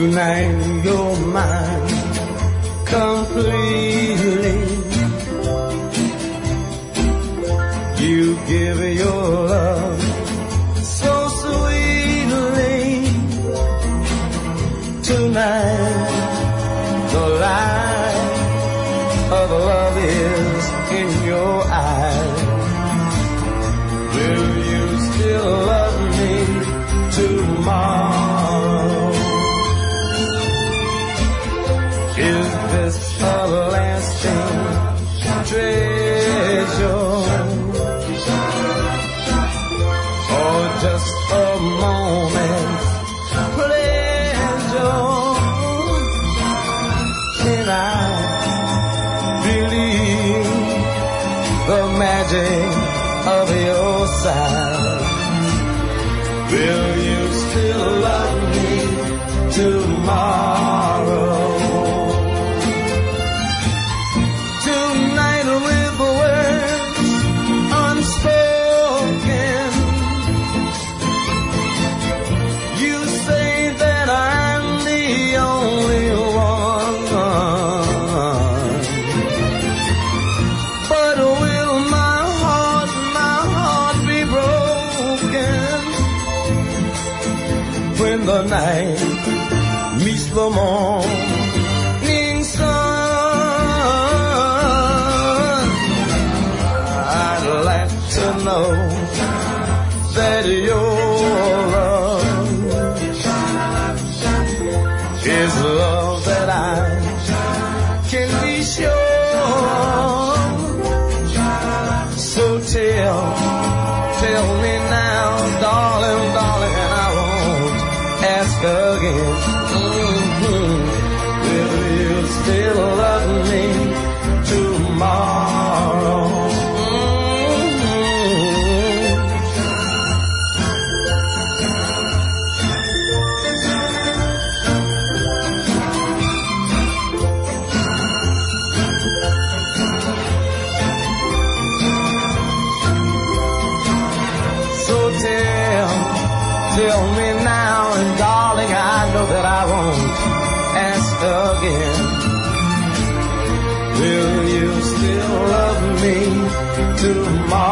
Tonight you're mine completely. You give your love so sweetly. Tonight the light of love is in your eyes. Will you still love me tomorrow? Is this a lasting treasure, or just a moment's pleasure? Can I believe the magic of your side? Will you still love me tomorrow? Tonight with words unspoken, you say that I'm the only one. But will my heart be broken when the night meets the morning sun? I'd like to know that your love is love that I can be sure. So tell me now, darling, and I won't ask again. Will you still love me tomorrow? So tell me now, and darling, I know that I won't ask again. Will you still love me tomorrow?